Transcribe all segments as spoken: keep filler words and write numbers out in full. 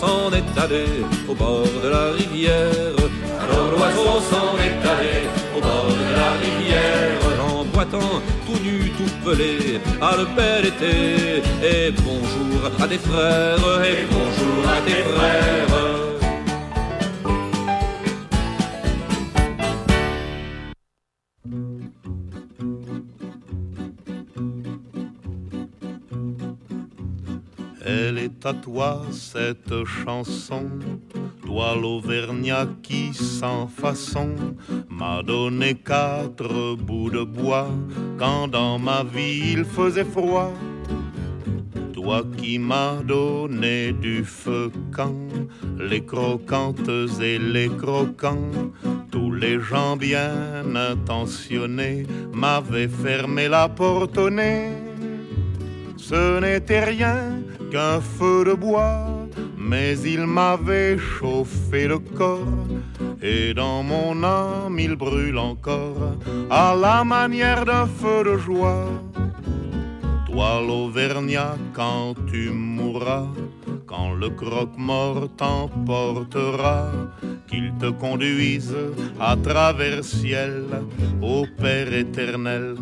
s'en est allé au bord de la rivière. Alors l'oiseau s'en est allé au bord de la rivière. En boitant, tout nu, tout pelé, à le bel été. Et bonjour à tes frères, et bonjour à tes frères. Elle est à toi cette chanson, toi l'Auvergnat qui sans façon m'a donné quatre bouts de bois quand dans ma vie il faisait froid. Toi qui m'as donné du feu quand les croquantes et les croquants, tous les gens bien intentionnés m'avaient fermé la porte au nez. Ce n'était rien qu'un feu de bois, mais il m'avait chauffé le corps, et dans mon âme il brûle encore, à la manière d'un feu de joie. Toi l'Auvergnat, quand tu mourras, quand le croque-mort t'emportera, qu'il te conduise à travers ciel au Père éternel.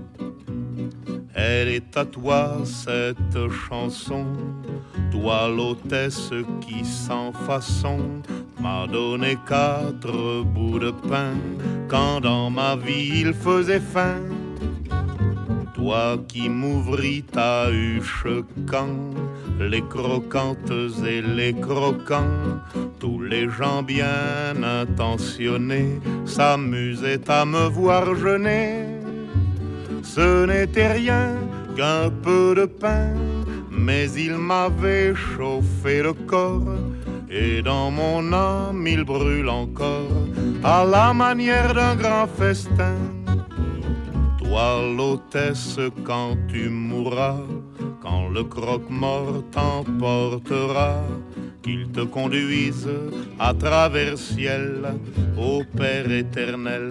Elle est à toi cette chanson, toi l'hôtesse qui sans façon m'a donné quatre bouts de pain quand dans ma vie il faisait faim. Toi qui m'ouvris ta huche quand les croquantes et les croquants, tous les gens bien intentionnés s'amusaient à me voir jeûner. Ce n'était rien qu'un peu de pain, mais il m'avait chauffé le corps, et dans mon âme il brûle encore, à la manière d'un grand festin. Toi l'hôtesse, quand tu mourras, quand le croque-mort t'emportera, qu'il te conduise à travers ciel au Père éternel.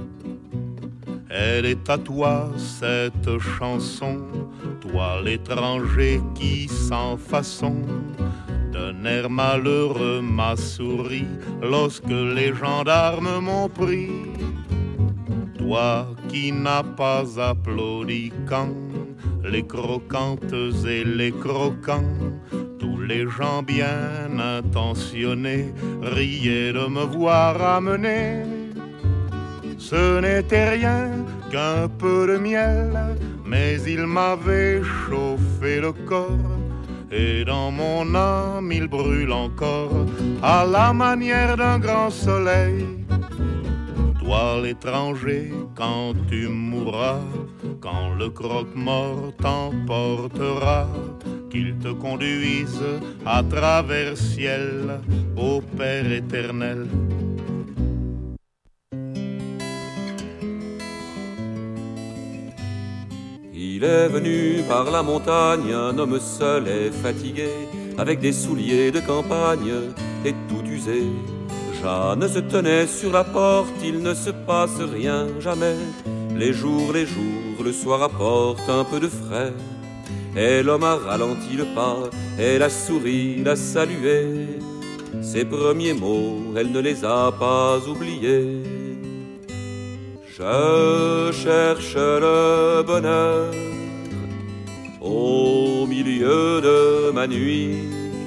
Elle est à toi cette chanson, toi l'étranger qui sans façon d'un air malheureux m'a souri lorsque les gendarmes m'ont pris. Toi qui n'as pas applaudi quand les croquantes et les croquants, tous les gens bien intentionnés riaient de me voir amener. Ce n'était rien qu'un peu de miel, mais il m'avait chauffé le corps, et dans mon âme il brûle encore, à la manière d'un grand soleil. Toi l'étranger, quand tu mourras, quand le croque-mort t'emportera, qu'il te conduise à travers ciel au Père éternel. Il est venu par la montagne un homme seul et fatigué, avec des souliers de campagne et tout usé. Jeanne se tenait sur la porte, il ne se passe rien jamais. Les jours, les jours, le soir apporte un peu de frais. Et l'homme a ralenti le pas, elle a souri, l'a salué. Ses premiers mots, elle ne les a pas oubliés. Je cherche le bonheur au milieu de ma nuit.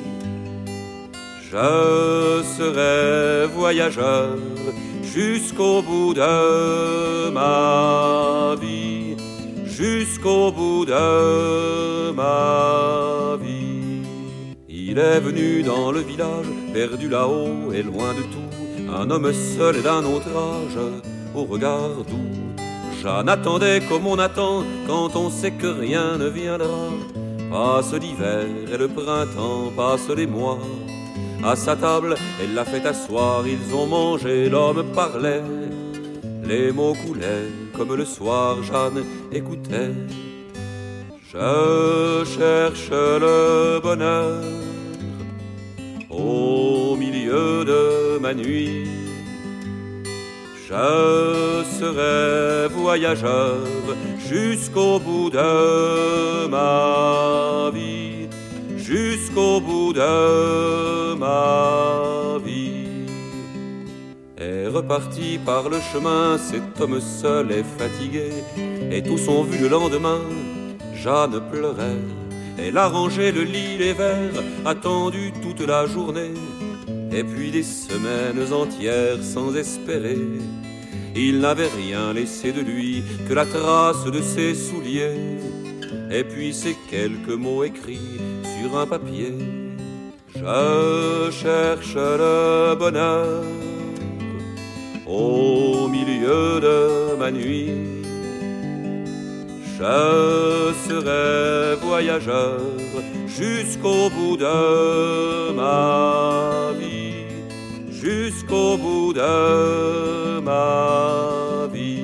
Je serai voyageur jusqu'au bout de ma vie, jusqu'au bout de ma vie. Il est venu dans le village, perdu là-haut et loin de tout, un homme seul et d'un autre âge, au regard doux. Jeanne attendait comme on attend quand on sait que rien ne viendra. Passe l'hiver et le printemps, passent les mois. À sa table, elle l'a fait asseoir, ils ont mangé, l'homme parlait. Les mots coulaient comme le soir, Jeanne écoutait. Je cherche le bonheur au milieu de ma nuit. Je serai voyageur jusqu'au bout de ma vie, jusqu'au bout de ma vie. Est reparti par le chemin cet homme seul et fatigué, et tous ont vu le lendemain Jeanne pleurait. Elle a rangé le lit, les verres, attendu toute la journée, et puis des semaines entières sans espérer. Il n'avait rien laissé de lui que la trace de ses souliers, et puis ces quelques mots écrits sur un papier. Je cherche le bonheur au milieu de ma nuit. Je serai voyageur jusqu'au bout de ma vie, jusqu'au bout de ma vie.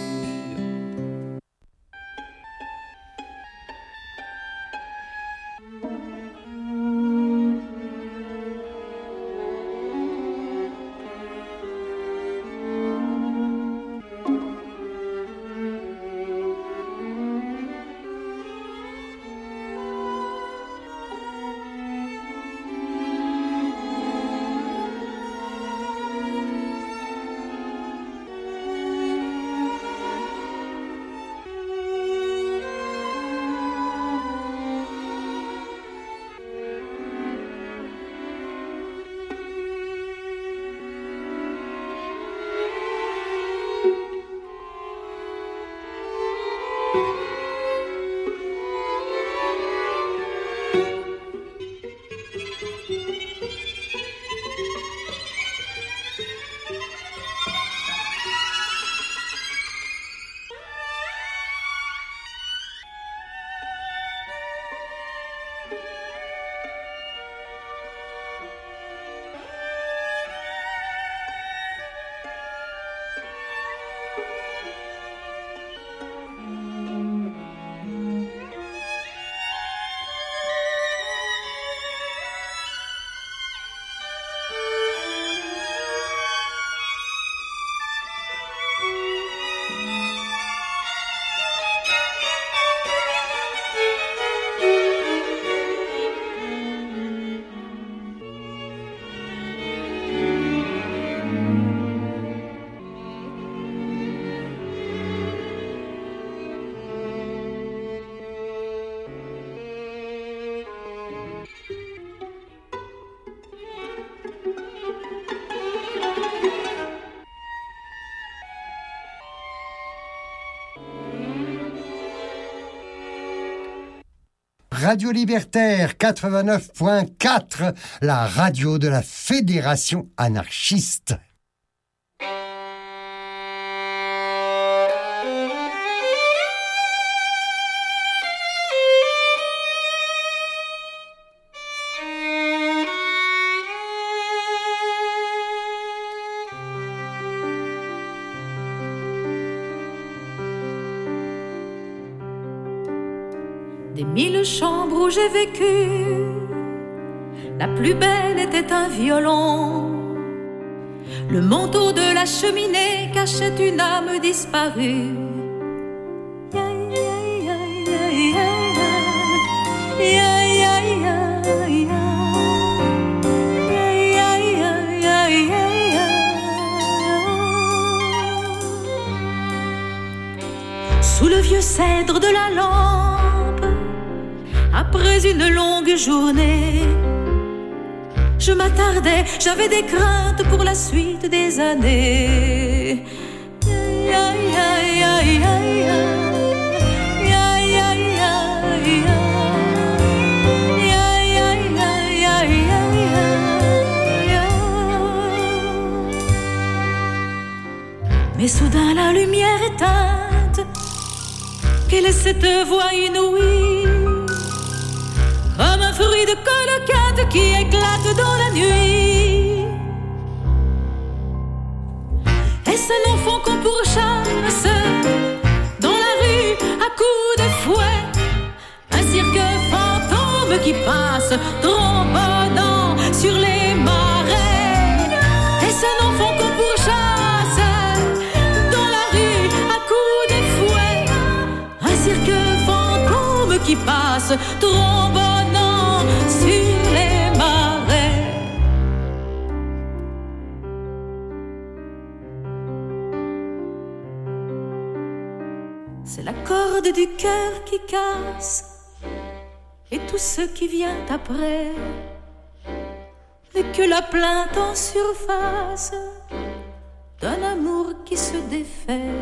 Radio Libertaire quatre-vingt-neuf point quatre, la radio de la Fédération anarchiste. Des mille chambres où j'ai vécu, la plus belle était un violon. Le manteau de la cheminée cachait une âme disparue. Sous le vieux cèdre de la lampe, après une longue journée, je m'attardais, j'avais des craintes pour la suite des années. Aïe, aïe, aïe, aïe, aïe, aïe, aïe, aïe, aïe, aïe, aïe, aïe, aïe. Mais soudain la lumière éteinte, quelle est cette voix inouïe? Comme un fruit de colocate qui éclate dans la nuit. Est-ce un enfant qu'on pourchasse dans la rue à coups de fouet? Un cirque fantôme qui passe trombonnant sur les marais. Est-ce un enfant qu'on pourchasse dans la rue à coups de fouet? Un cirque fantôme qui passe trombonnant corde du cœur qui casse et tout ce qui vient après n'est que la plainte en surface d'un amour qui se défait.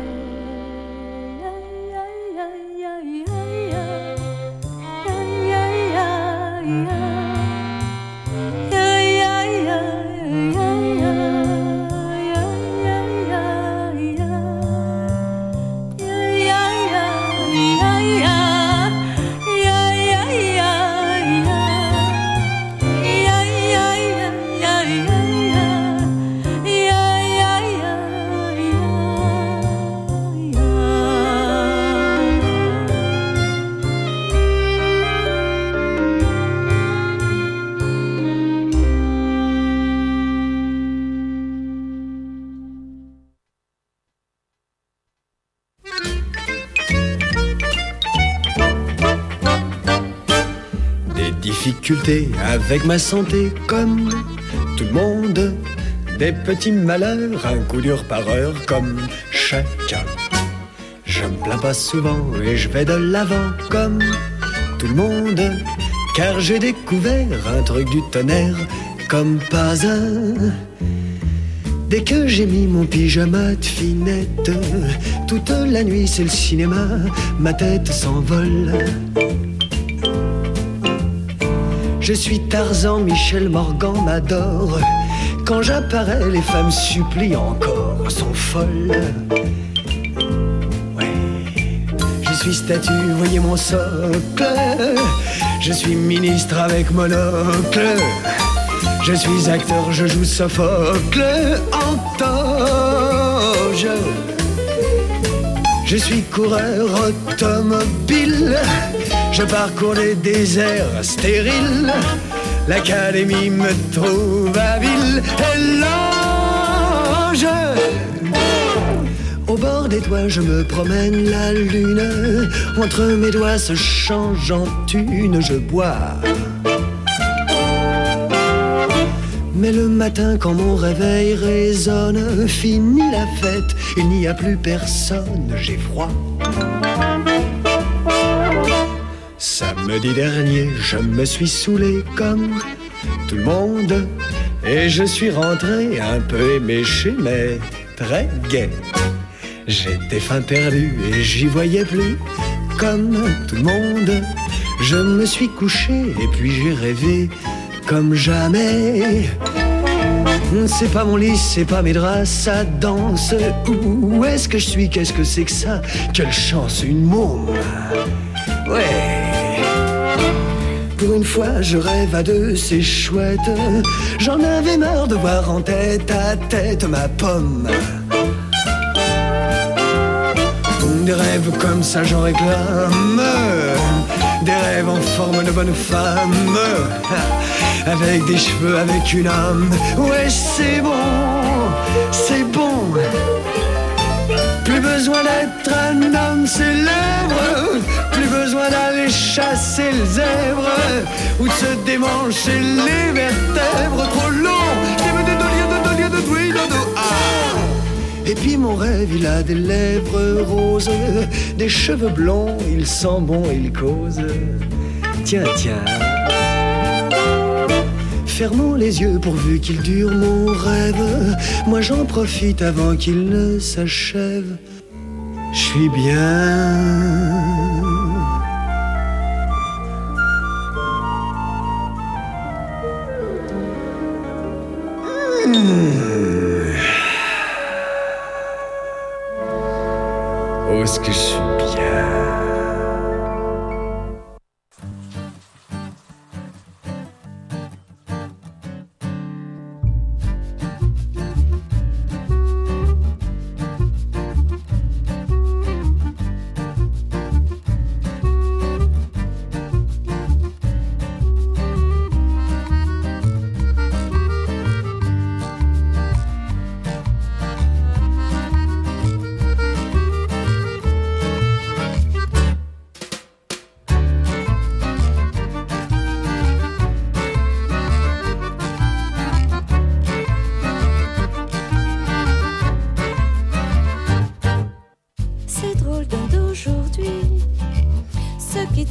Difficultés avec ma santé comme tout le monde, des petits malheurs, un coup dur par heure comme chacun. Je me plains pas souvent et je vais de l'avant comme tout le monde, car j'ai découvert un truc du tonnerre comme pas un. Dès que j'ai mis mon pyjama de finette, toute la nuit c'est le cinéma, ma tête s'envole. Je suis Tarzan, Michel Morgan m'adore. Quand j'apparais, les femmes supplient encore, sont folles. Ouais, je suis statue, voyez mon socle. Je suis ministre avec monocle. Je suis acteur, je joue Sophocle en toge. Je suis coureur automobile. Je parcours les déserts stériles. L'académie me trouve habile. Et l'ange, au bord des toits, je me promène la lune. Entre mes doigts se change en thune, je bois. Mais le matin, quand mon réveil résonne, fini la fête, il n'y a plus personne, j'ai froid. Samedi dernier, je me suis saoulé comme tout le monde. Et je suis rentré un peu éméché, mais très gai. J'étais fin perdu et j'y voyais plus comme tout le monde. Je me suis couché et puis j'ai rêvé comme jamais. C'est pas mon lit, c'est pas mes draps, ça danse. Où est-ce que je suis, qu'est-ce que c'est que ça? Quelle chance, une môme. Ouais. Pour une fois, je rêve à deux, c'est chouette. J'en avais marre de voir en tête à tête ma pomme. Des rêves comme ça, j'en réclame. Des rêves en forme de bonne femme, avec des cheveux, avec une âme. Ouais, c'est bon, c'est bon. Plus besoin d'être un homme célèbre, plus besoin d'aller chasser le zèbre ou de se démancher les vertèbres trop longs. Et puis mon rêve, il a des lèvres roses, des cheveux blonds, il sent bon, il cause. Tiens, tiens. Fermons les yeux pourvu qu'il dure mon rêve. Moi j'en profite avant qu'il ne s'achève. Je suis bien. Mmh. Oh, est-ce que je suis bien.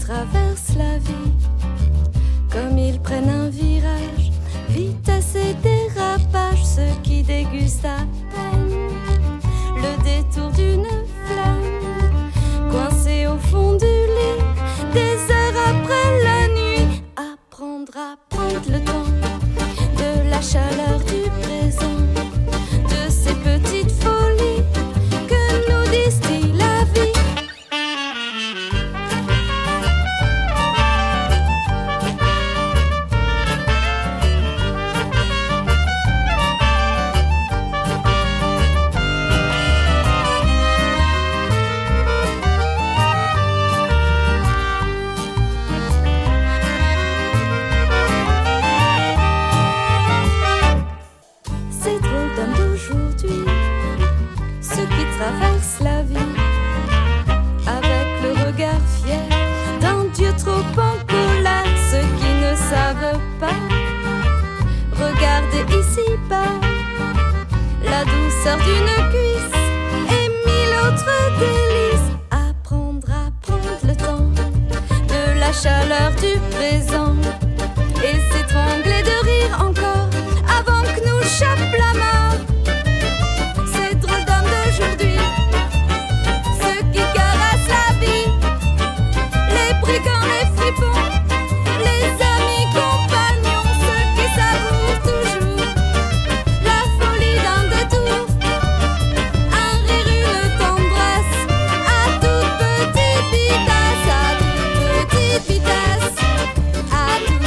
traversent la vie, comme ils prennent un virage, vitesse et dérapage, ceux qui dégustent à peine le détour d'une flamme, coincés au fond du lit, des heures après la nuit, apprendre à prendre le temps de la chaleur du présent, de ces petites folies que nous distille la vie. Traverse la vie avec le regard fier d'un Dieu trop en colère. Ceux qui ne savent pas regarder ici-bas la douceur d'une cuisse et mille autres délices. Apprendre à prendre le temps de la chaleur du présent et s'étrangler de rire encore avant que nous chape la mort. Ces drôles d'hommes d'aujourd'hui, ceux qui caressent la vie, les brigands, les fripons, les amis compagnons, ceux qui savourent toujours la folie d'un détour, un rire, une tendresse, à toute petite vitesse, à toute petite vitesse, à toute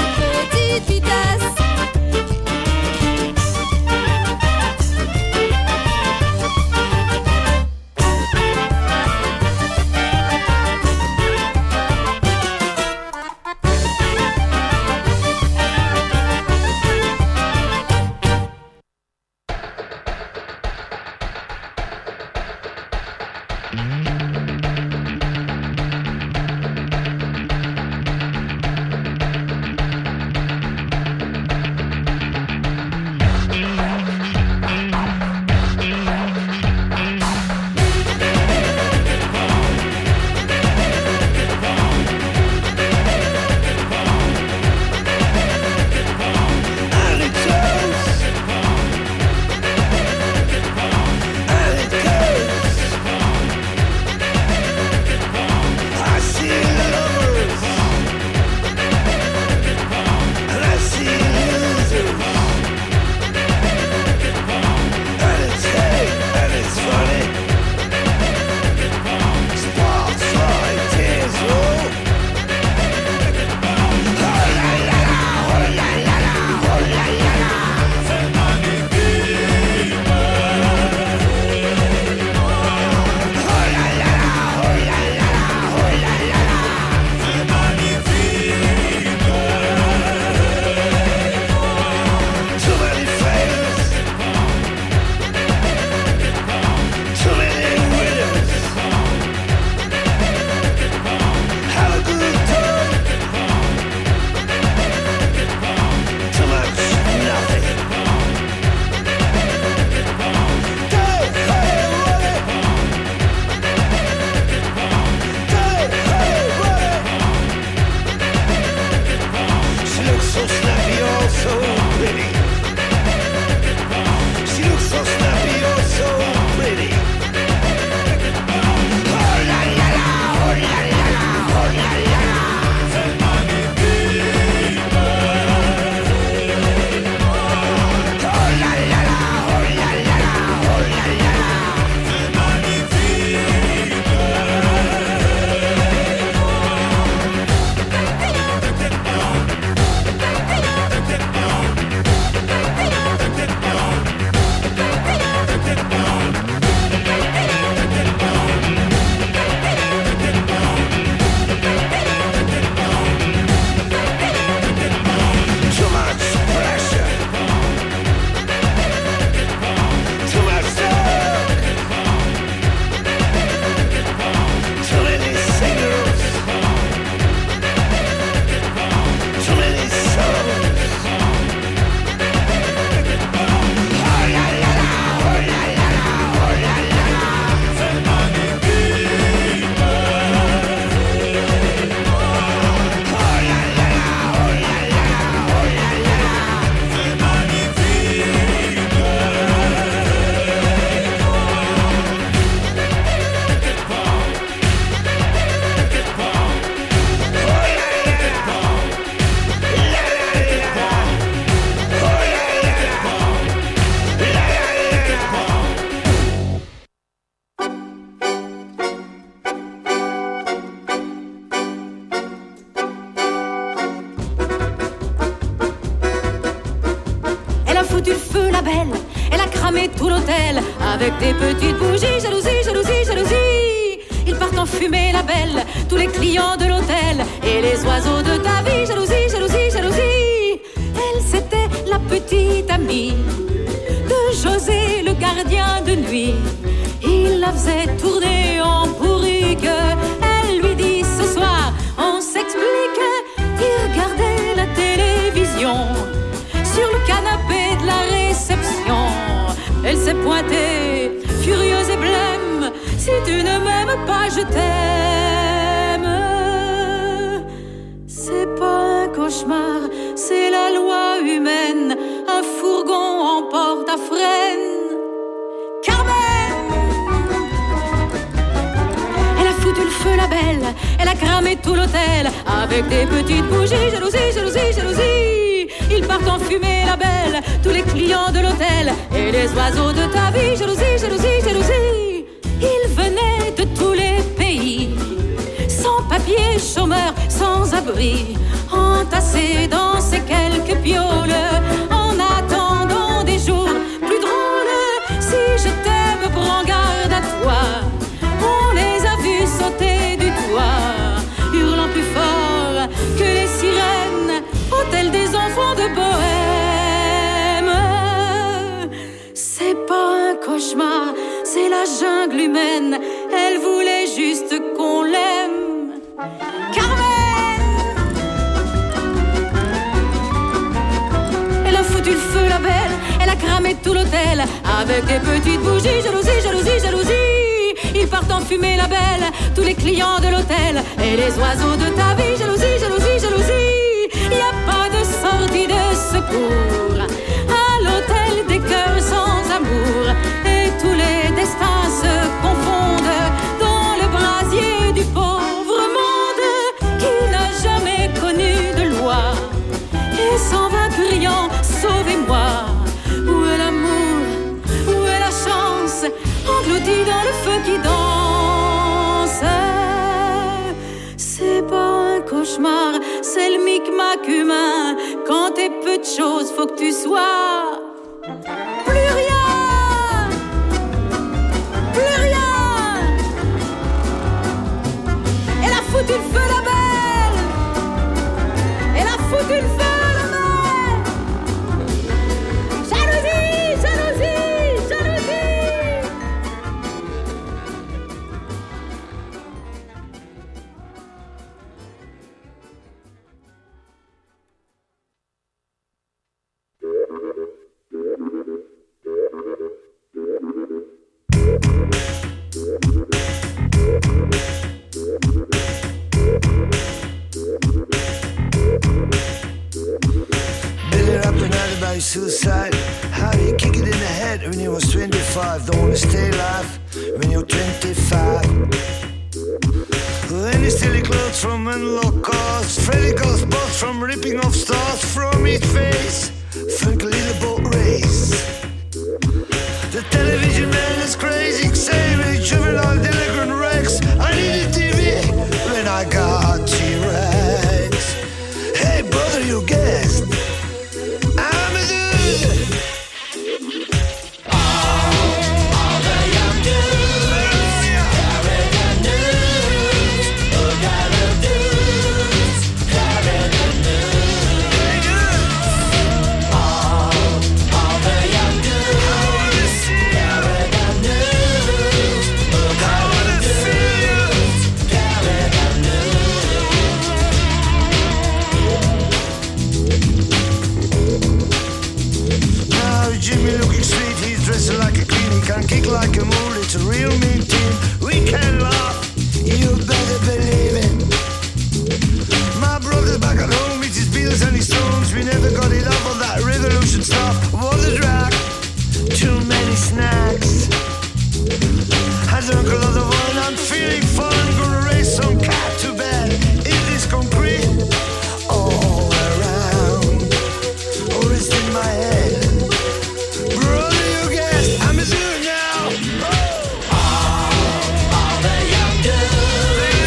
foutu le feu, la belle. Elle a cramé tout l'hôtel avec des petites bougies. Jalousie, jalousie, jalousie. Ils partent en fumée, la belle, tous les clients de l'hôtel et les oiseaux de ta vie. Jalousie, jalousie, jalousie. Elle, c'était la petite amie de José, le gardien de nuit. Il la faisait tourner en bourrique. Elle lui dit ce soir, on s'explique. Il regardait la télévision sur le canapé de la réception. Elle s'est pointée, furieuse et blême. Si tu ne m'aimes pas, je t'aime. C'est pas un cauchemar, c'est la loi humaine. Un fourgon en porte à frêne. Carmen! Elle a foutu le feu, la belle. Elle a cramé tout l'hôtel avec des petites bougies. Jalousie, jalousie, jalousie. Ils partent en fumée, la belle, tous les clients de l'hôtel et les oiseaux de ta vie. Jalousie, jalousie, jalousie. Ils venaient de tous les pays, sans papier, chômeurs, sans abri, entassés dans ces quelques pioles, en attendant des jours plus drôles. Si je t'aime, prends garde à toi. On les a vus sauter du toit, hurlant plus fort que les sirènes, hôtel des enfants de Bohème. C'est pas un cauchemar, c'est la jungle humaine. Elle voulait juste qu'on l'aime. Carmen! Elle a foutu le feu, la belle. Elle a cramé tout l'hôtel avec des petites bougies. Jalousie, jalousie, jalousie. Ils partent en fumée, la belle, tous les clients de l'hôtel et les oiseaux de ta vie. Jalousie, jalousie, jalousie. Y a pas de sortie de secours à l'hôtel des cœurs sans amour. Et tous les destins se confondent dans le brasier du pauvre monde qui n'a jamais connu de loi et s'en va criant sauvez-moi. Où est l'amour, où est la chance, englouti dans le feu qui danse. C'est pas un cauchemar, c'est le micmac humain. Quand t'es peu de choses, faut que tu sois plus rien, plus rien. Elle a foutu le feu, la belle. Elle a foutu le feu, la belle. Jalousie, jalousie, jalousie. Suicide, how do you kick it in the head when you was twenty-five? Don't wanna stay alive when you're twenty-five. Then you steal your clothes from unlocked cars. Freddy goes boss from ripping off stars from his face. Frankly, the boat race. The television man is crazy, saying he's juvenile delinquent Rex. I need a T V when I got T-Rex. Hey brother, you guessed. Kick like a mule, it's a real mean team. We can laugh, you better believe it. My brother's back at home with his Beatles and his Stones. We never got it up on that revolution stuff. What a drag, too many snacks. Has an uncle of the wine, I'm feeling fun. Gonna race some cat to bed. Is this concrete all around, or is it in my head? Brother, you guessed, I'm a zoo now. All, all the young girls.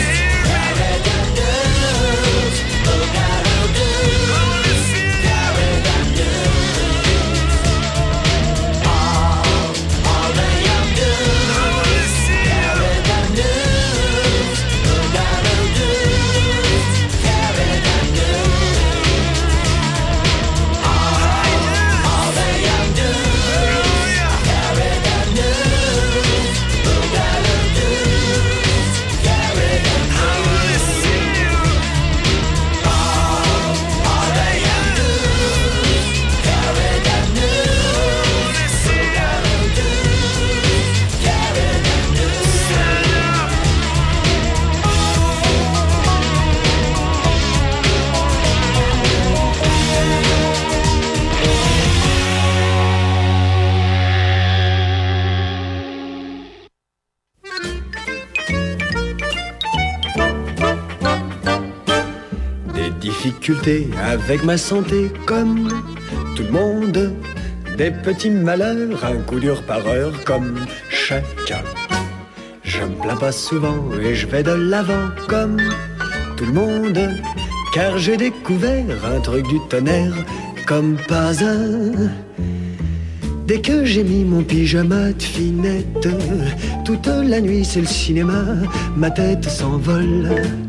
difficultés avec ma santé comme tout le monde. Des petits malheurs, un coup dur par heure comme chacun. Je me plains pas souvent et je vais de l'avant comme tout le monde. Car j'ai découvert un truc du tonnerre comme pas un. Dès que j'ai mis mon pyjama de finette, toute la nuit c'est le cinéma, ma tête s'envole.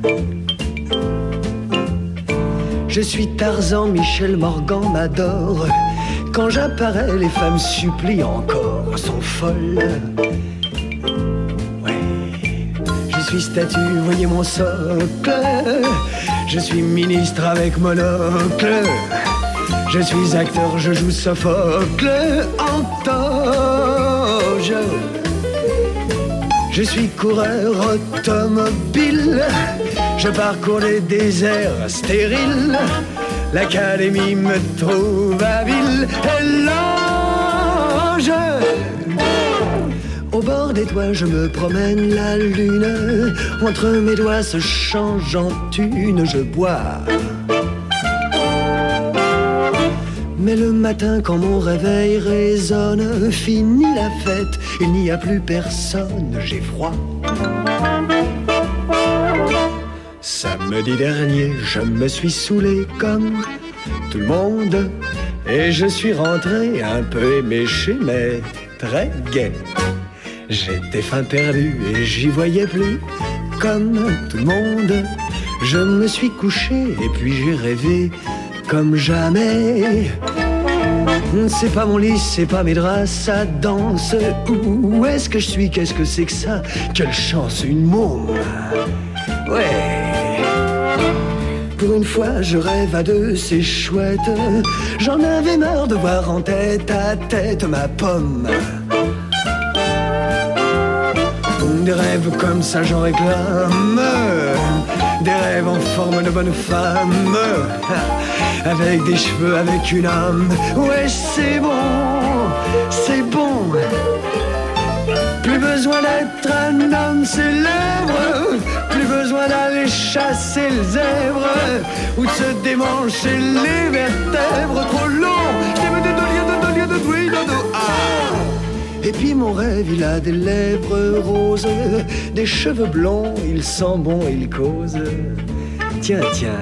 Je suis Tarzan, Michel Morgan m'adore. Quand j'apparais, les femmes supplient encore, sont folles. Ouais, je suis statue, voyez mon socle. Je suis ministre avec monocle. Je suis acteur, je joue Sophocle en toge. Je suis coureur automobile. Je parcours les déserts stériles. L'Académie me trouve habile. Et l'ange, au bord des toits, je me promène la lune. Entre mes doigts se change en thune, je bois. Mais le matin, quand mon réveil résonne, fini la fête, il n'y a plus personne, j'ai froid. Samedi dernier, je me suis saoulé comme tout le monde. Et je suis rentré un peu éméché, mais très gai. J'étais fin perdu et j'y voyais plus comme tout le monde. Je me suis couché et puis j'ai rêvé comme jamais. C'est pas mon lit, c'est pas mes draps, ça danse. Où est-ce que je suis, qu'est-ce que c'est que ça? Quelle chance, une môme. Ouais. Pour une fois, je rêve à deux, c'est chouette. J'en avais marre de voir en tête à tête ma pomme. Des rêves comme ça, j'en réclame. Des rêves en forme de bonne femme. Avec des cheveux, avec une âme. Ouais, c'est bon, c'est bon. Plus besoin d'être un homme célèbre. Plus besoin d'aller chasser le zèbre ou de se démancher les vertèbres. Trop long. Et puis mon rêve, il a des lèvres roses, des cheveux blonds, il sent bon, il cause. Tiens, tiens.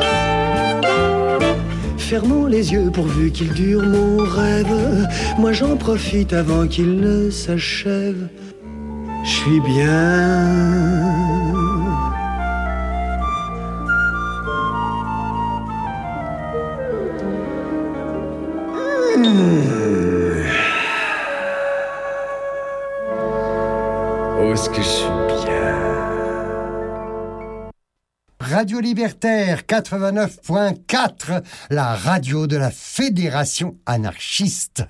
Fermons les yeux pourvu qu'il dure mon rêve. Moi j'en profite avant qu'il ne s'achève. Je suis bien. Mmh. Oh, ce que je suis bien. Radio Libertaire quatre-vingt-neuf point quatre, la radio de la Fédération anarchiste.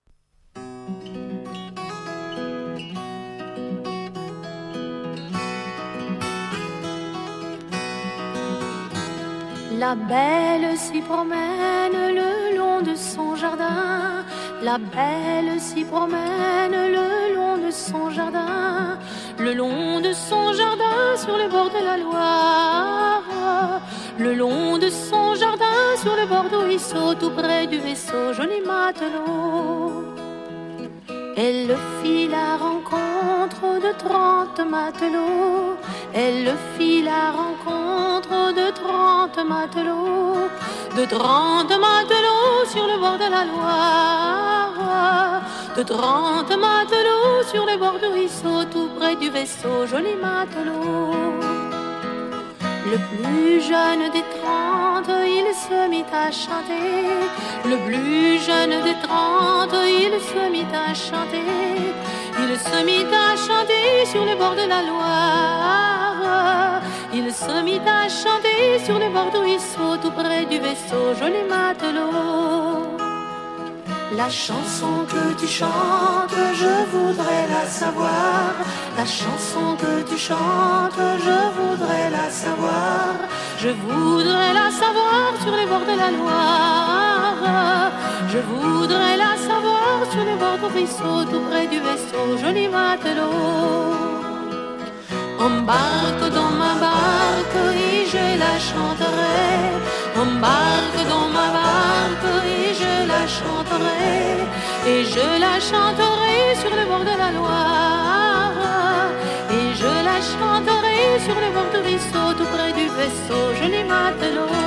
La belle s'y promène le long de son jardin. La belle s'y promène le long de son jardin. Le long de son jardin sur le bord de la Loire. Le long de son jardin sur le bord du ruisseau, tout près du vaisseau, joli matelot. Elle fit la rencontre de trente matelots. Elle fit la rencontre de trente matelots. De trente matelots sur le bord de la Loire. De trente matelots sur le bord du ruisseau, tout près du vaisseau, joli matelot. Le plus jeune des trente, il se mit à chanter. Le plus jeune des trente, il se mit à chanter. Il se mit à chanter sur le bord de la Loire. Il se mit à chanter sur le bord du ruisseau, tout près du vaisseau, joli matelot. La chanson que tu chantes, je voudrais la savoir. La chanson que tu chantes, je voudrais la savoir. Je voudrais la savoir sur les bords de la Loire. Je voudrais la savoir sur les bords du ruisseau, tout près du vaisseau, joli matelot. Embarque dans ma barque et je la chanterai. Embarque dans ma barque et je la chanterai, et je la chanterai sur le bord de la Loire, et je la chanterai sur le bord du ruisseau, tout près du vaisseau, joli matelot.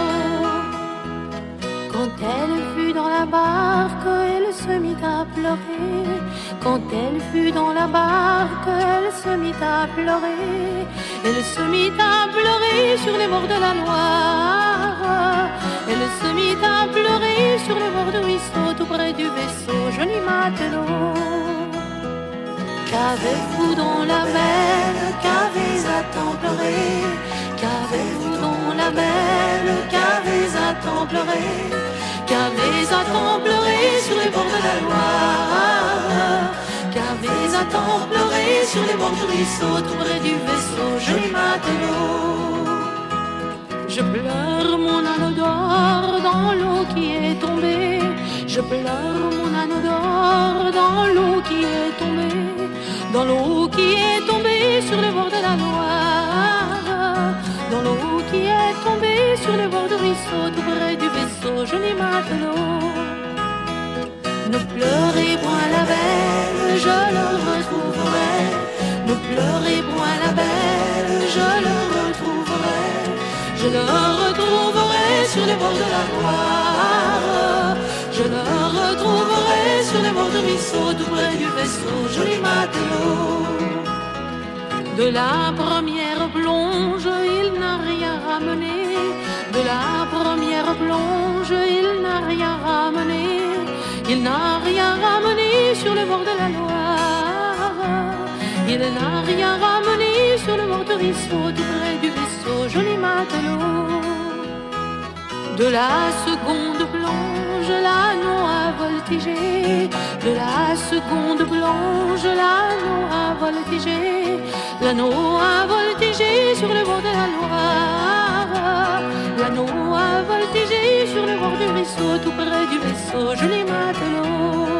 Quand elle fut dans la barque, elle se mit à pleurer. Quand elle fut dans la barque, elle se mit à pleurer. Elle se mit à pleurer sur les bords de la Loire. Elle se mit à pleurer sur le bord du ruisseau, tout près du vaisseau, joli matelot. Qu'avez-vous dans la mer, qu'avez à tant pleurer? Qu'avez-vous dans la mer, qu'avez à tant pleurer? Qu'avez à tant pleurer sur les bords de la Loire? Qu'avez à tant pleurer sur les bords du ruisseau, tout près du vaisseau, joli matelot. Je pleure mon anneau d'or dans l'eau qui est tombée. Je pleure mon anneau d'or dans l'eau qui est tombée. Dans l'eau qui est tombée sur le bord de la Loire. Dans l'eau qui est tombée sur le bord du ruisseau, tout près du vaisseau, joli matelot. Ne pleurez point la belle, je le retrouverai. Ne pleurez point la belle, je le retrouverai. Je le retrouverai sur les bords de la Loire. Je le retrouverai sur les bords du ruisseau, tout près du vaisseau, joli matelot. De la première plonge, il n'a rien ramené. De la première plonge, il n'a rien ramené. Il n'a rien ramené sur le bord de la Loire. Il n'a rien ramené sur le bord du ruisseau, tout près du vaisseau, joli matelot. De la seconde plonge, l'anneau a voltigé. De la seconde plonge, l'anneau a voltigé. L'anneau a voltigé sur le bord de la Loire. L'anneau a voltigé sur le bord du ruisseau, tout près du vaisseau, joli matelot.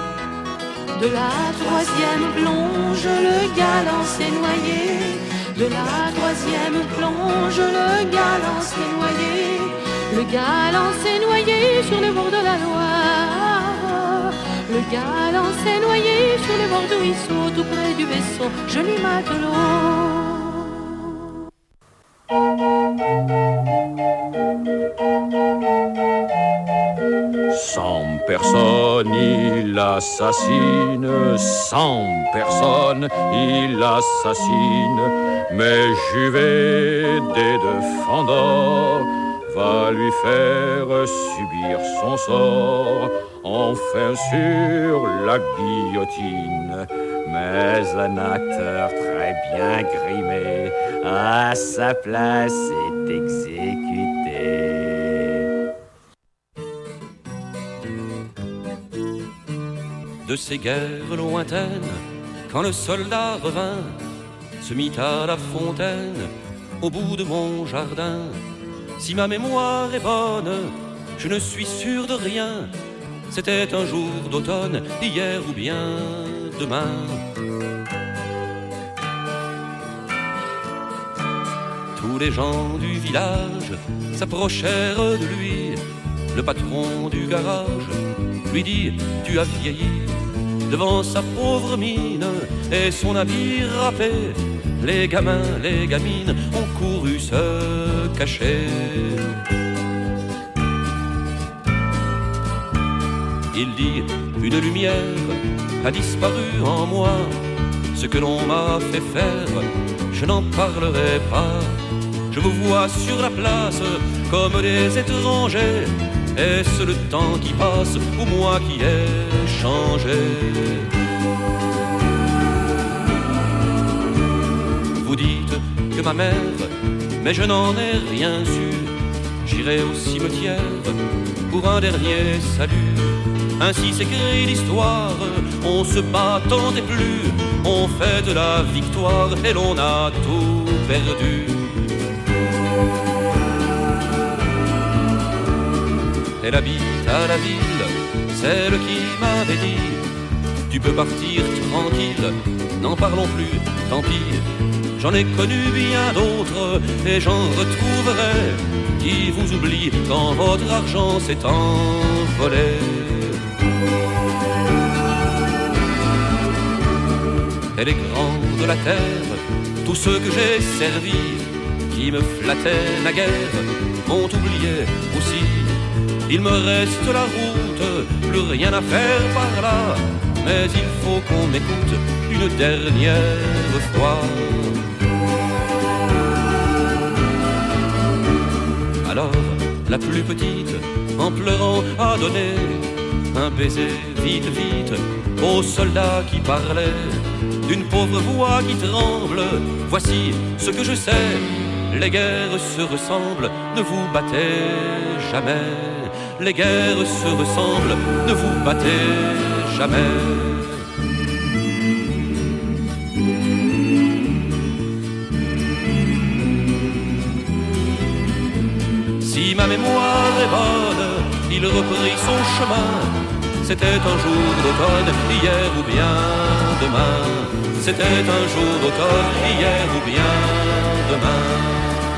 De la troisième plonge, le galant s'est noyé. De la troisième plonge, le galant s'est noyé. Le galant s'est noyé sur le bord de la Loire. Le galant s'est noyé sur le bord du ruisseau, tout près du vaisseau, joli matelot. Cent personnes, il assassine, cent personnes, il assassine, mais Juvet des deux Fandor va lui faire subir son sort, enfin sur la guillotine. Mais un acteur très bien grimé à sa place est exécuté. De ces guerres lointaines, quand le soldat revint, se mit à la fontaine, au bout de mon jardin. Si ma mémoire est bonne, je ne suis sûr de rien. C'était un jour d'automne, hier ou bien demain. Tous les gens du village s'approchèrent de lui. Le patron du garage lui dit « Tu as vieilli ». Devant sa pauvre mine et son habit râpé, les gamins, les gamines ont couru se cacher. Il dit, une lumière a disparu en moi. Ce que l'on m'a fait faire, je n'en parlerai pas. Je vous vois sur la place comme des étrangers. Est-ce le temps qui passe ou moi qui ai changé? Vous dites que ma mère, mais je n'en ai rien su. J'irai au cimetière pour un dernier salut. Ainsi s'écrit l'histoire, on se bat tant et plus. On fête la victoire et l'on a tout perdu. Elle habite à la ville, celle qui m'avait dit tu peux partir tranquille, n'en parlons plus, tant pis. J'en ai connu bien d'autres et j'en retrouverai qui vous oublient quand votre argent s'est envolé. Elle est grande la terre, tous ceux que j'ai servis, qui me flattaient naguère, m'ont oublié aussi. Il me reste la route, plus rien à faire par là, mais il faut qu'on m'écoute une dernière fois. Alors, la plus petite, en pleurant, a donné un baiser vite, vite, au soldat qui parlait d'une pauvre voix qui tremble. Voici ce que je sais, les guerres se ressemblent, ne vous battez jamais. Les guerres se ressemblent, ne vous battez jamais. Si ma mémoire est bonne, il reprit son chemin. C'était un jour d'automne, hier ou bien demain. C'était un jour d'automne, hier ou bien demain.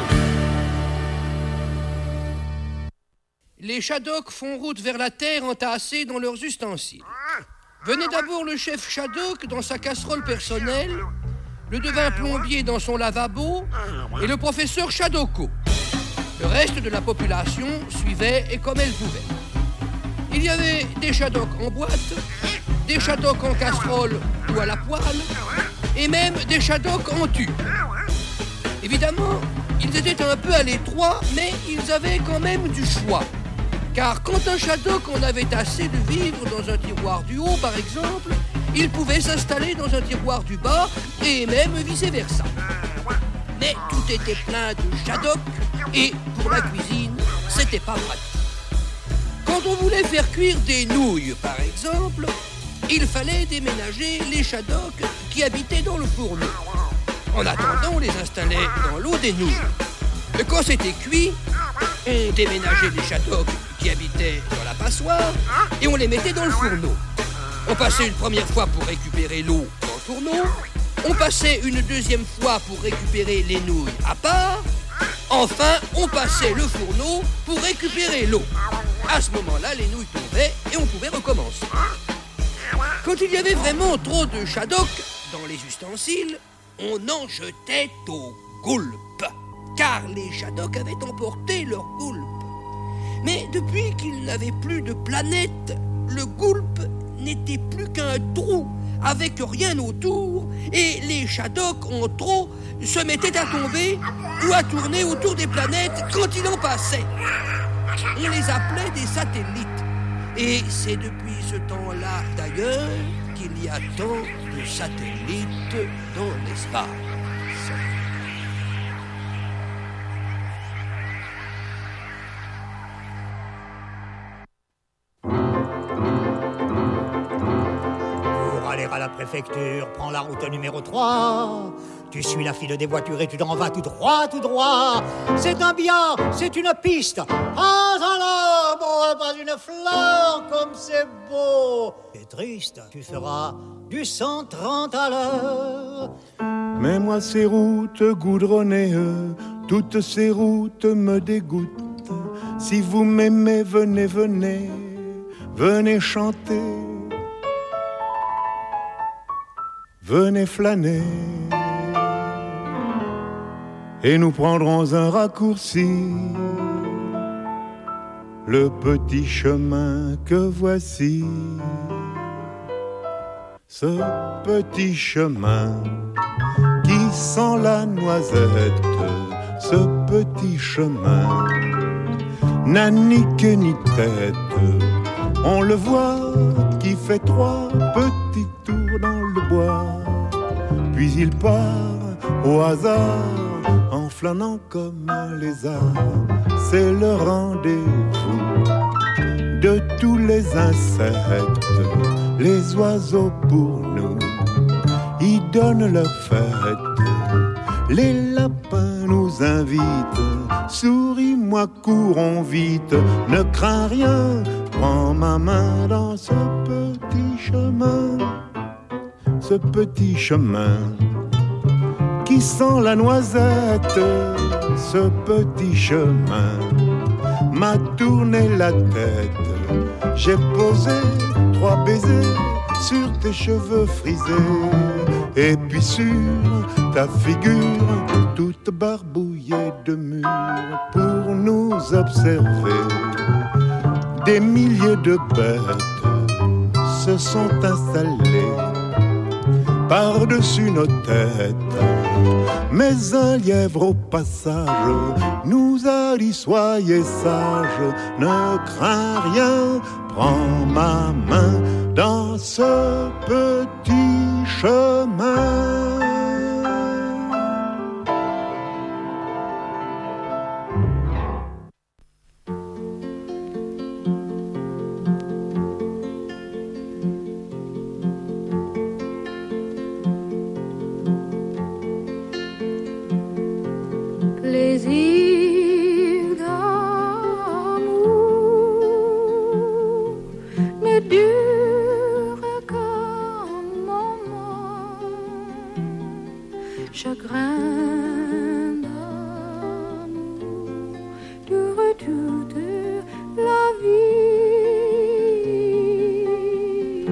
Les Shadocks font route vers la terre entassés dans leurs ustensiles. Venait d'abord le chef Shadok dans sa casserole personnelle, le devin plombier dans son lavabo et le professeur Shadoko. Le reste de la population suivait et comme elle pouvait. Il y avait des Shadocks en boîte, des Shadocks en casserole ou à la poêle, et même des Shadocks en tube. Évidemment, ils étaient un peu à l'étroit, mais ils avaient quand même du choix. Car quand un Shadok en avait assez de vivre dans un tiroir du haut, par exemple, il pouvait s'installer dans un tiroir du bas, et même vice-versa. Mais tout était plein de Shadok, et pour la cuisine, c'était pas pratique. Quand on voulait faire cuire des nouilles, par exemple, il fallait déménager les Shadok qui habitaient dans le fourneau. En attendant, on les installait dans l'eau des nouilles. Et quand c'était cuit, on déménageait les Shadok qui habitaient dans la passoire et on les mettait dans le fourneau. On passait une première fois pour récupérer l'eau dans le fourneau, on passait une deuxième fois pour récupérer les nouilles à part, enfin on passait le fourneau pour récupérer l'eau. À ce moment-là, les nouilles tombaient et on pouvait recommencer. Quand il y avait vraiment trop de Shadok dans les ustensiles, on en jetait au goulpe, car les Shadok avaient emporté leur goulpe. Mais depuis qu'il n'avait plus de planète, le goulpe n'était plus qu'un trou avec rien autour, et les Shadok en trop se mettaient à tomber ou à tourner autour des planètes quand il en passait. On les appelait des satellites. Et c'est depuis ce temps-là, d'ailleurs, qu'il y a tant de satellites dans l'espace. Pour aller à la préfecture, prends la route numéro trois. Tu suis la file des voitures et tu t'en vas tout droit, tout droit. C'est un bien, c'est une piste. Pas un arbre, pas une fleur, comme c'est beau. C'est triste, tu feras du cent trente à l'heure. Mais moi ces routes goudronnées, toutes ces routes me dégoûtent. Si vous m'aimez, venez, venez, venez chanter. Venez flâner. Et nous prendrons un raccourci, le petit chemin que voici. Ce petit chemin qui sent la noisette, ce petit chemin n'a ni queue ni tête. On le voit qui fait trois petits tours dans le bois, puis il part au hasard en flânant comme un lézard. C'est le rendez-vous de tous les insectes, les oiseaux pour nous, ils donnent leur fête. Les lapins nous invitent, souris-moi, courons vite, ne crains rien, prends ma main dans ce petit chemin, ce petit chemin qui sent la noisette. Ce petit chemin m'a tourné la tête. J'ai posé trois baisers sur tes cheveux frisés, et puis sur ta figure toute barbouillée de murs. Pour nous observer, des milliers de bêtes se sont installées par-dessus nos têtes. Mais un lièvre au passage nous a dit soyez sages, ne crains rien, prends ma main dans ce petit chemin. Plaisir d'amour ne dure qu'un moment, chagrin d'amour dure toute la vie.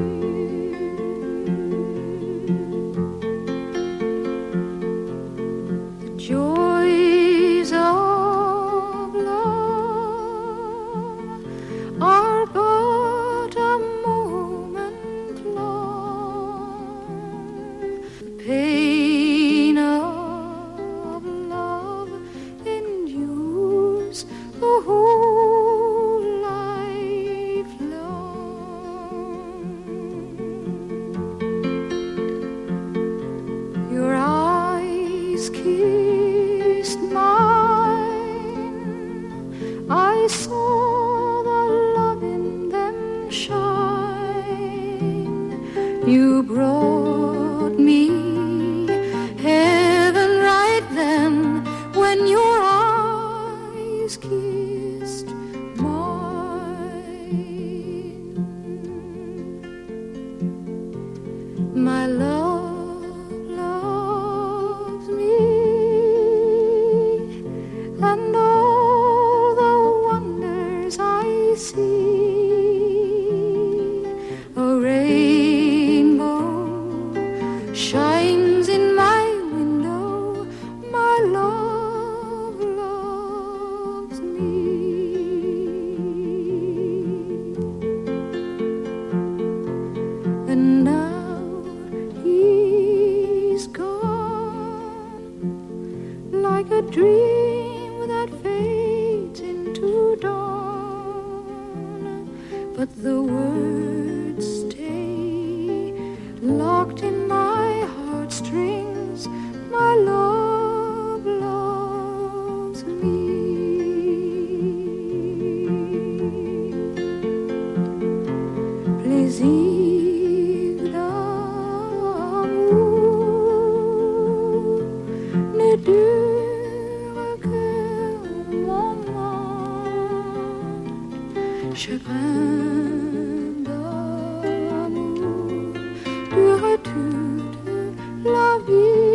Joys of love are but a moment long. The pain of love endures the whole life long. Your eyes kissed mine, I saw the love in them shine. You brought me heaven right then when your eyes kissed mine. My love loves me, and all the wonders I see. A rainbow shines in my window. My love loves me. And now he's gone, like a dream that fades into dawn. But the words stay locked in my heartstrings. My love loves me. Plaisir d'amour ne dure qu'un moment, chagrin d'amour dure toute la vie.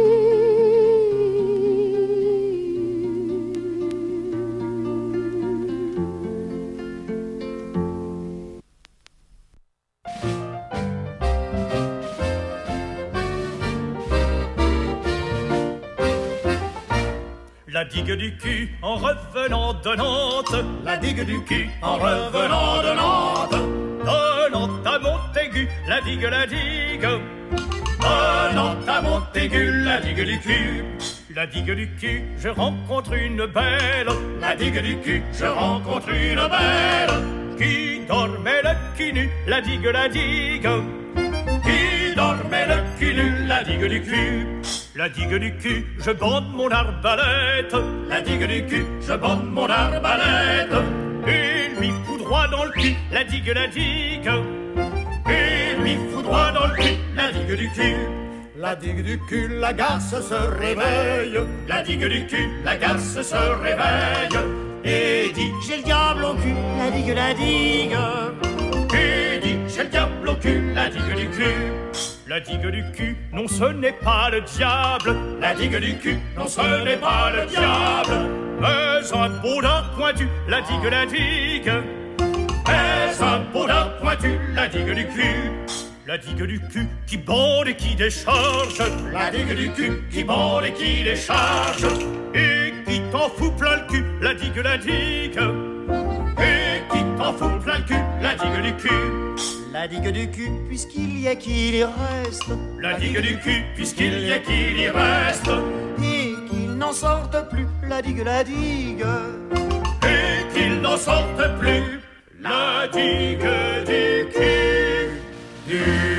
La digue du cul en revenant de Nantes, la digue du cul en revenant de Nantes, de Nantes à Montaigu, la digue, la digue, de Nantes à Montaigu, la digue du cul. La digue du cul, je rencontre une belle, la digue du cul, je rencontre une belle, qui dormait le cul nu, la digue, la digue, qui dormait le cul nu, la digue du cul. La digue du cul, je bande mon arbalète, la digue du cul, je bande mon arbalète, et lui foudroie dans le cul, la digue, la digue, et lui foudroie dans le cul, la digue du cul. La digue du cul, la garce se réveille, la digue du cul, la garce se réveille, et dit j'ai le diable au cul, la digue, la digue, et dit j'ai le diable au cul, la digue du cul. La digue du cul, non ce n'est pas le diable. La digue du cul, non ce n'est pas le diable. Mais un boudin pointu, la digue, la digue. Mais un boudin pointu, la digue du cul. La digue du cul qui bande et qui décharge. La digue du cul qui bande et qui décharge. Et qui t'en fout plein le cul, la digue, la digue. Et qui t'en fout plein le cul, la digue du cul. La digue du cul, puisqu'il y a qu'il y reste. La digue du cul, puisqu'il y a qu'il y reste. Et qu'il n'en sorte plus, la digue, la digue. Et qu'il n'en sorte plus, la digue du cul. Du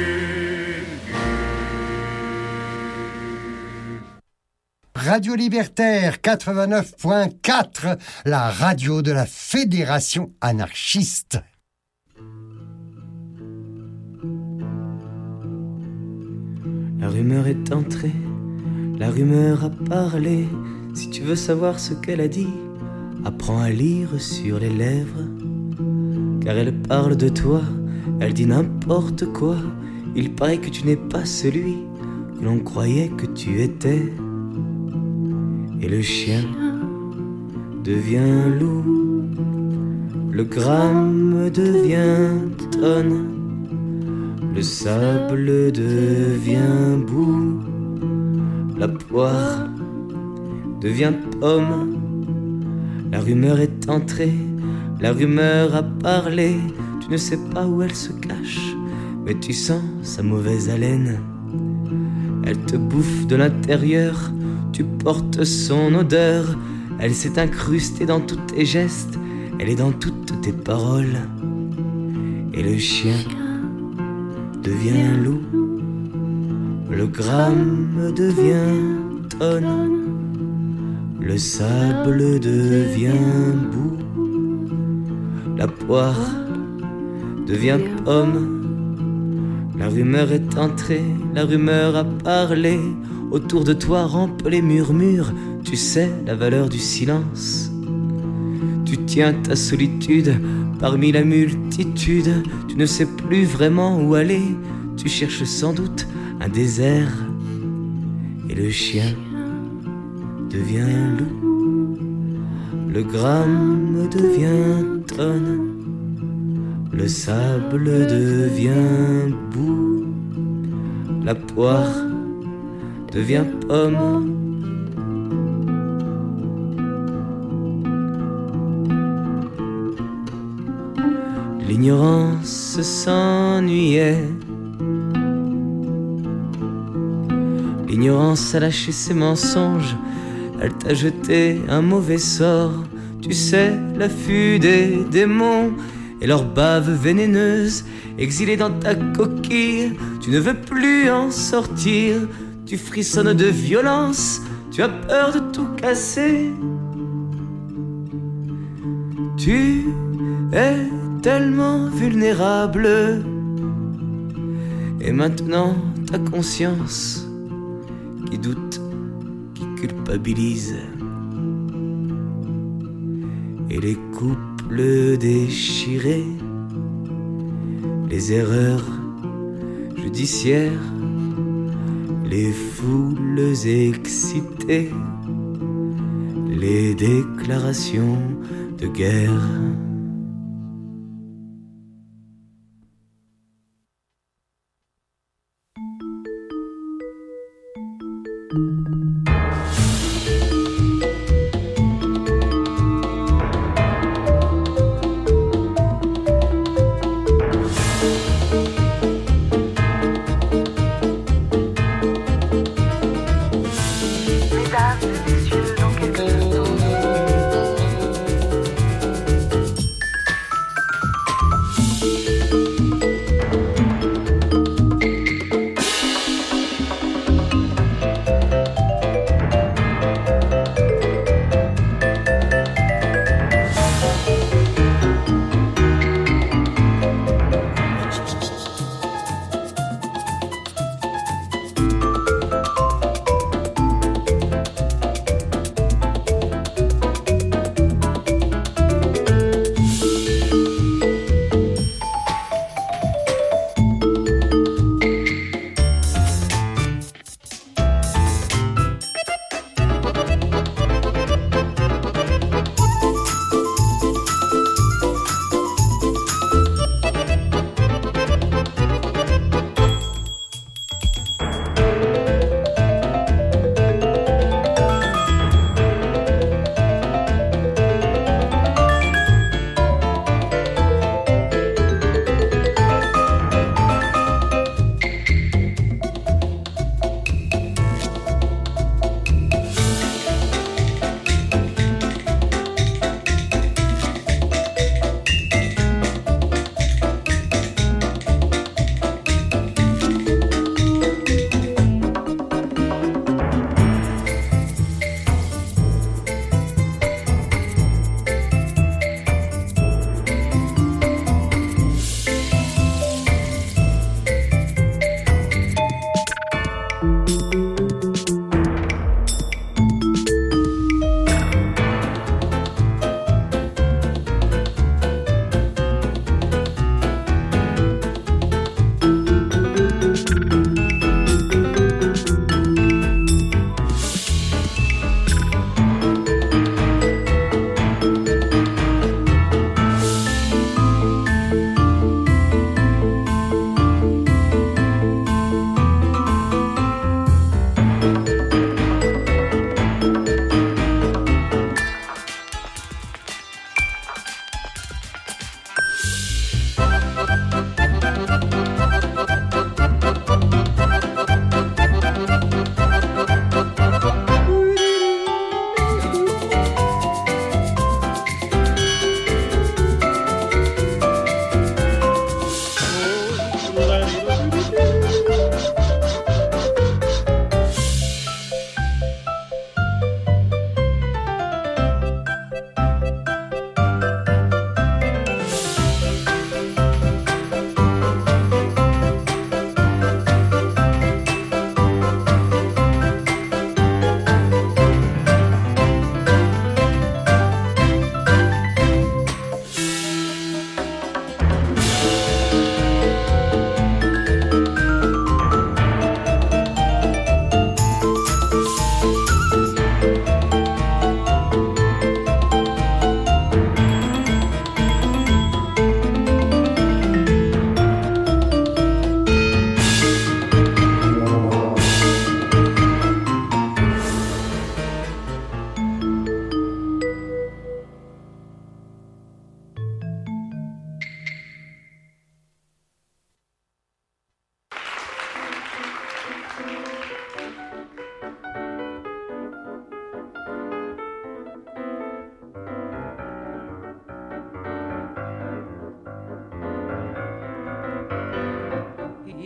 Radio Libertaire quatre-vingt-neuf point quatre, la radio de la Fédération anarchiste. La rumeur est entrée, la rumeur a parlé. Si tu veux savoir ce qu'elle a dit, apprends à lire sur les lèvres. Car elle parle de toi, elle dit n'importe quoi. Il paraît que tu n'es pas celui que l'on croyait que tu étais. Et le chien devient loup, le gramme devient tonne, le sable devient boue, la poire devient pomme. La rumeur est entrée, la rumeur a parlé. Tu ne sais pas où elle se cache, mais tu sens sa mauvaise haleine. Elle te bouffe de l'intérieur, tu portes son odeur. Elle s'est incrustée dans tous tes gestes, elle est dans toutes tes paroles. Et le chien devient loup, le gramme devient tonne, le sable devient boue, la poire devient pomme. La rumeur est entrée, la rumeur a parlé. Autour de toi rampent les murmures. Tu sais la valeur du silence. Tu tiens ta solitude parmi la multitude. Tu ne sais plus vraiment où aller. Tu cherches sans doute un désert. Et le chien devient loup, le gramme devient tonne, le sable devient boue, la poire devient pomme. L'ignorance s'ennuyait, l'ignorance a lâché ses mensonges, elle t'a jeté un mauvais sort. Tu sais, l'affût des démons et leur bave vénéneuse, exilée dans ta coquille, tu ne veux plus en sortir. Tu frissonnes de violence, tu as peur de tout casser. Tu es tellement vulnérable, et maintenant ta conscience qui doute, qui culpabilise. Et les couples déchirés, les erreurs judiciaires, les foules excitées, les déclarations de guerre.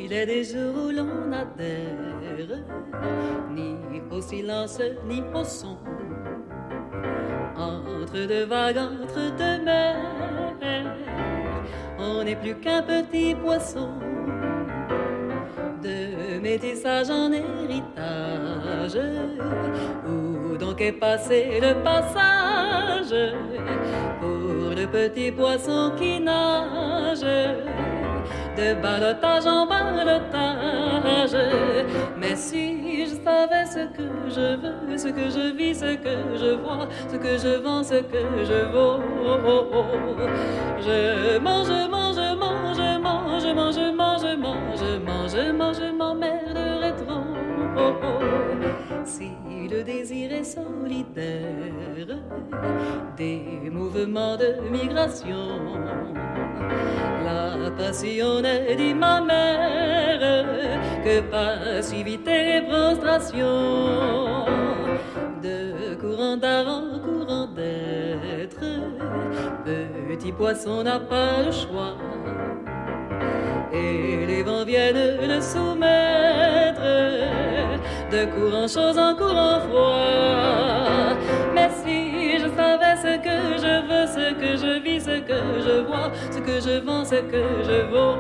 Il est des jours où l'on n'adhère ni au silence ni au son. Entre deux vagues, entre deux mers, on n'est plus qu'un petit poisson. De métissage en héritage, où donc est passé le passage pour le petit poisson qui nage, de ballottage en ballottage. Mais si je savais ce que je veux, ce que je vis, ce que je vois, ce que je vends, ce que je vaux, je mange, je mange, je mange, je mange, je mange, je mange, je mange, je mange, je m'emmerderais trop. Si le désir est solidaire, des mouvements de migration, la passion n'est, dit ma mère, que passivité et prostration. De courant d'art en courant d'être, petit poisson n'a pas le choix. Et les vents viennent le soumettre, de courant chaud en courant froid. Mais si je savais ce que je veux, ce que je vis, ce que je vois, ce que je vends, ce que je vaux,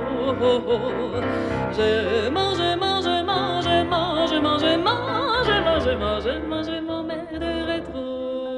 je mange, je mange, je mange, je mange, je mange, je mange, je mange, je mange, je mange, je m'emmerderais trop.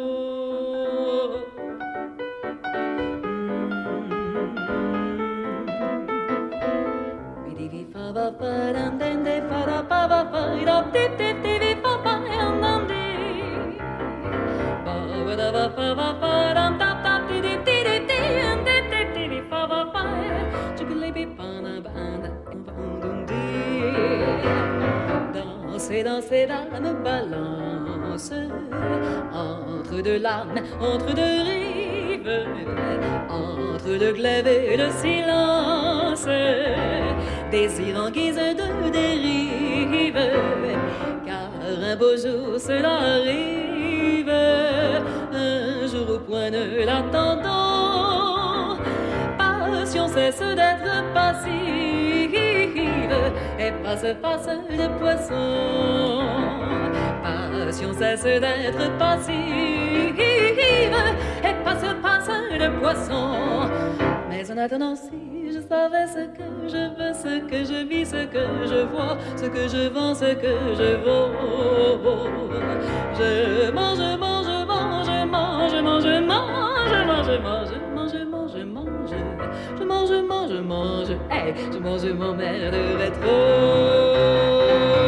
Danser, danser, l'âme balance entre deux lames, entre deux rives, entre le glaive et le silence, désir en guise de dérive, car un beau jour cela arrive, un jour au point ne l'attendons, passion cesse d'être passive, et passe, passe le poisson, passion cesse d'être passive, et passe, passe le poisson. Mais en attendant, si je savais ce que je veux, ce que je vis, ce que je vois, ce que je vends, ce que je vaux, je mange, je mange, je mange, je mange, je mange, je mange, je mange, je mange, je mange, je mange, je mange, je mange, je mange, hey, je mange, je m'emmerderais trop.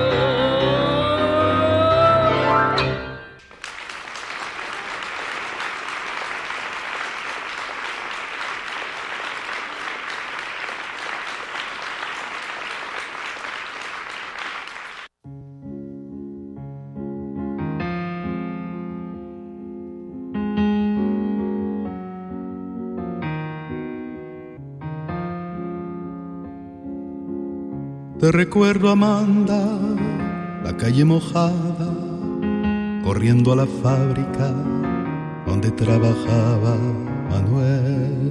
Te recuerdo, Amanda, la calle mojada, corriendo a la fábrica donde trabajaba Manuel.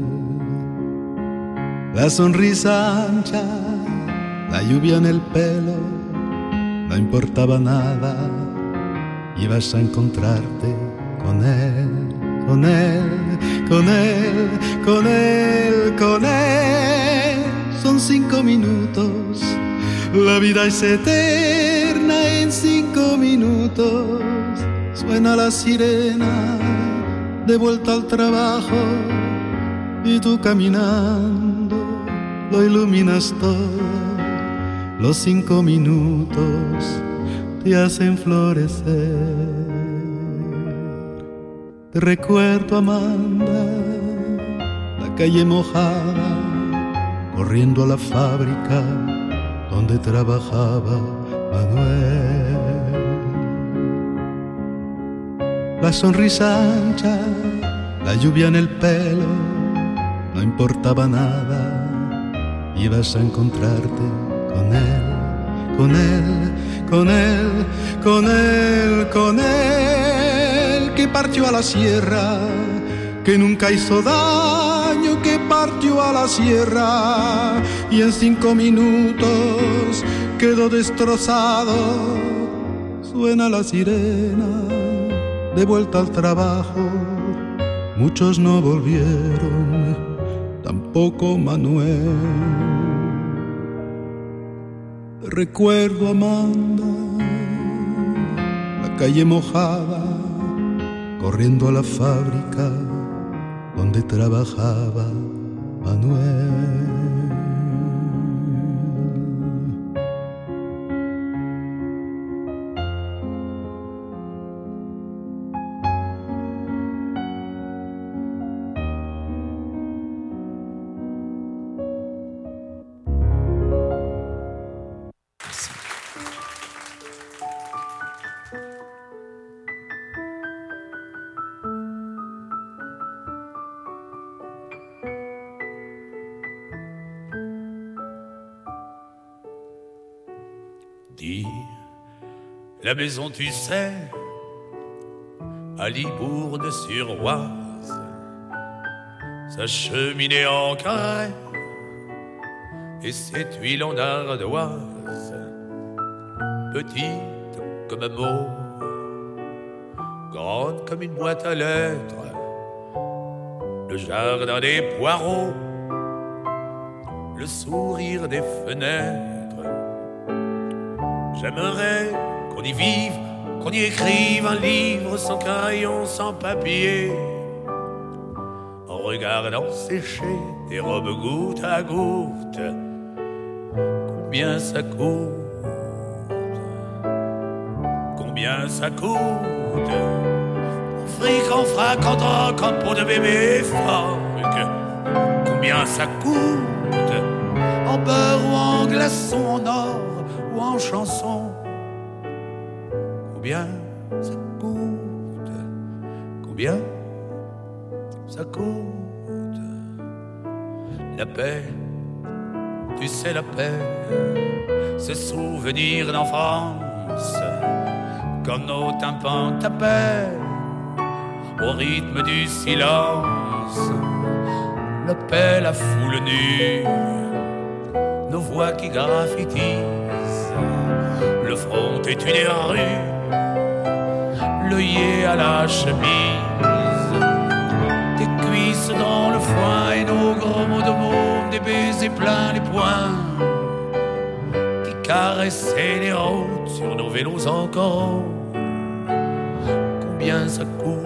La sonrisa ancha, la lluvia en el pelo, no importaba nada, ibas a encontrarte con él, con él, con él, con él, con él. Son cinco minutos. La vida es eterna, en cinco minutos suena la sirena de vuelta al trabajo y tú caminando lo iluminas todo. Los cinco minutos te hacen florecer. Te recuerdo, Amanda, la calle mojada, corriendo a la fábrica donde trabajaba Manuel. La sonrisa ancha, la lluvia en el pelo, no importaba nada, ibas a encontrarte con él, con él, con él, con él, con él, que partió a la sierra, que nunca hizo daño, que partió yo a la sierra y en cinco minutos quedó destrozado. Suena la sirena de vuelta al trabajo. Muchos no volvieron, tampoco Manuel. Recuerdo a Amanda, la calle mojada, corriendo a la fábrica donde trabajaba Manuel. Dis, la maison tu sais, à Libourne-sur-Oise, sa cheminée en carré et ses tuiles en ardoise, petite comme un mot, grande comme une boîte à lettres, le jardin des poireaux, le sourire des fenêtres. J'aimerais qu'on y vive, qu'on y écrive un livre sans crayon, sans papier, en regardant sécher des robes goutte à goutte. Combien ça coûte? Combien ça coûte? En fric, en frac, en drogue, en peau de bébé phoque. Combien ça coûte? En beurre ou en glaçon, en or ou en chanson? Combien ça coûte? Combien ça coûte? La paix, tu sais la paix, ce souvenir d'enfance, quand nos tympans tapaient au rythme du silence. La paix, la foule nue, nos voix qui graffitisent le front étu des rues, l'œillet à la chemise, tes cuisses dans le foin et nos gros mots de môme, des baisers pleins les poings qui caressaient les routes sur nos vélos encore. Combien ça coûte?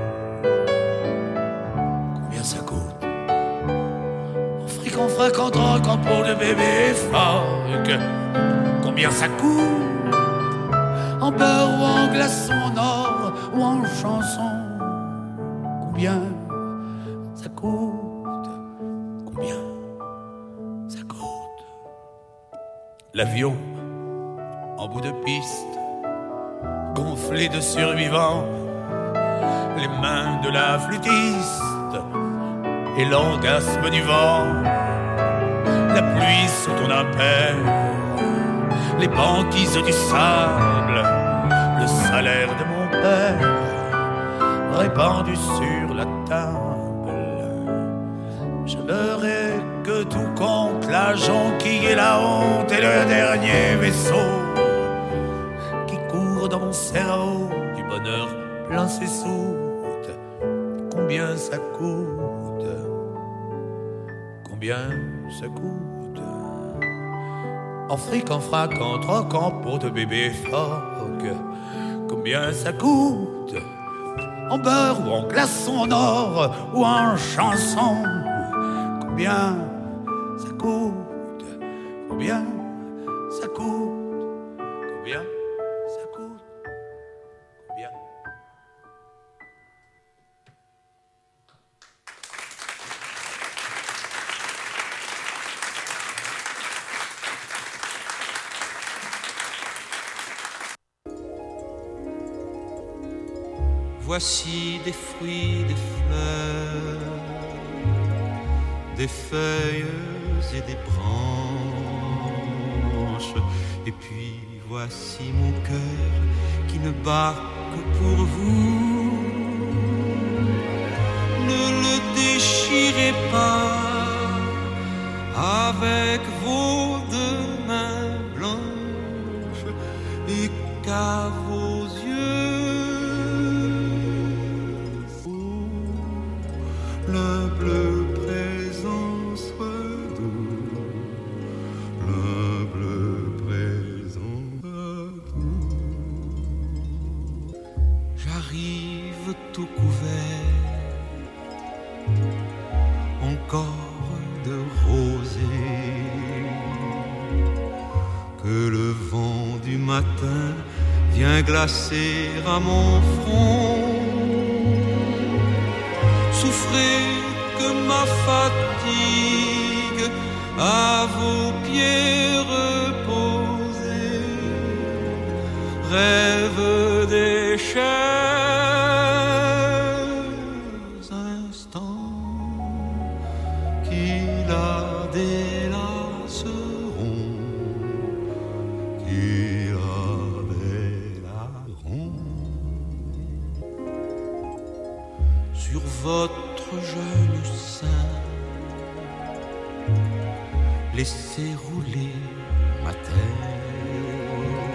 Combien ça coûte? En fric, en frac, en drogue, en peau de bébé phoque. Combien ça coûte? En beurre ou en glaçon, en or ou en chanson? Combien ça coûte? Combien ça coûte? L'avion en bout de piste, gonflé de survivants, les mains de la flûtiste et l'orgasme du vent, la pluie sous ton appel, les banquises du sable, le salaire de mon père répandu sur la table. J'aimerais que tout compte, la jonquille et la honte et le dernier vaisseau qui court dans mon cerveau du bonheur plein ses soutes. Combien ça coûte? Combien ça coûte? En fric, en frac, en troc, en peau de bébé phoque. Combien ça coûte? En beurre ou en glaçon, en or ou en chanson? Combien ça coûte? Combien ça coûte? Combien ça coûte? Combien? Voici des fruits, des fleurs, des feuilles et des branches. Et puis voici mon cœur qui ne bat que pour vous. Ne le déchirez pas, avec vos deux mains blanches et qu'à vos yeux l'humble présent soit doux, l'humble présent soit doux. J'arrive tout couvert, encore de rosée, que le vent du matin vient glacer à mon front. Souffrez que ma fatigue à vos pieds reposés rêve des chers instants qui la délaceront, qui la délaceront. Sur votre jeune sein, laissez rouler ma tête